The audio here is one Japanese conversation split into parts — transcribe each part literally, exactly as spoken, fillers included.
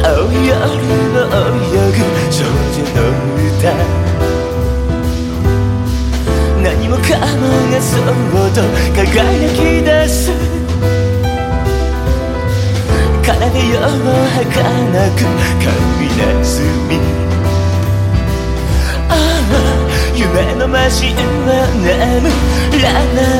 青い夜を泳ぐ少女の歌、何もかもがそうと輝き出す。奏でよう儚く神なずみ、ああ夢のマシンは眠らない。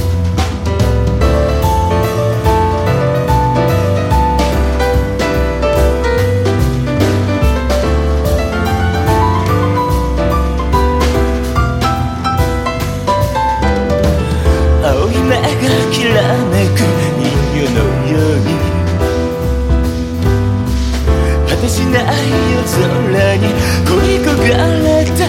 青い目がきらめく人魚のように、果てしない夜空に恋焦がれた。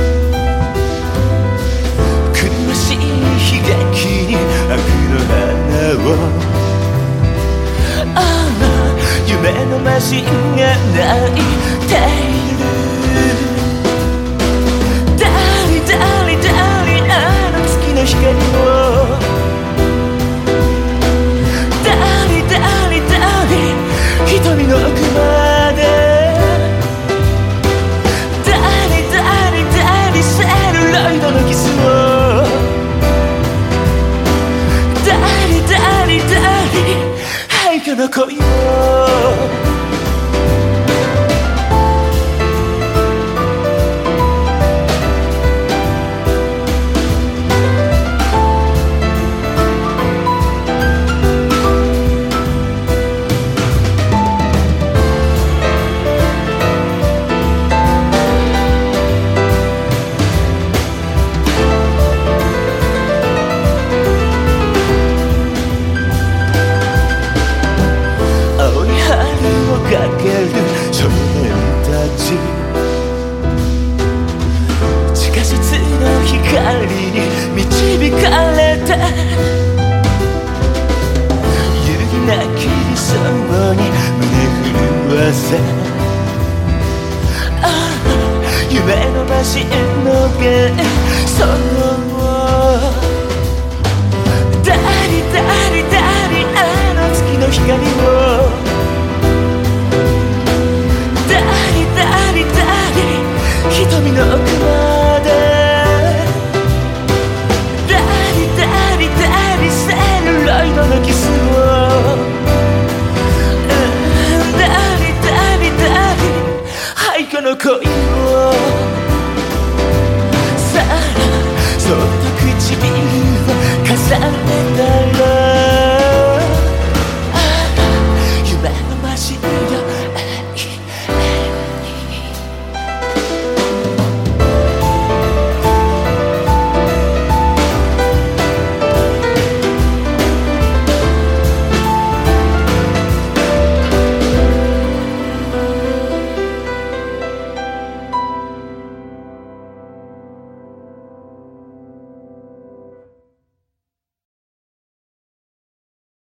苦しい悲劇に悪の花を、ああ夢のマシンが泣いている。ダリダリダリあの月の光を、瞳の奥までダリダリダリセルロイドのキスを、ダリダリダリ廃墟の恋を。かける少年たち、地下室の光に導かれた。揺るぎなき理想に胸震わせ、ああ夢のマシンの幻想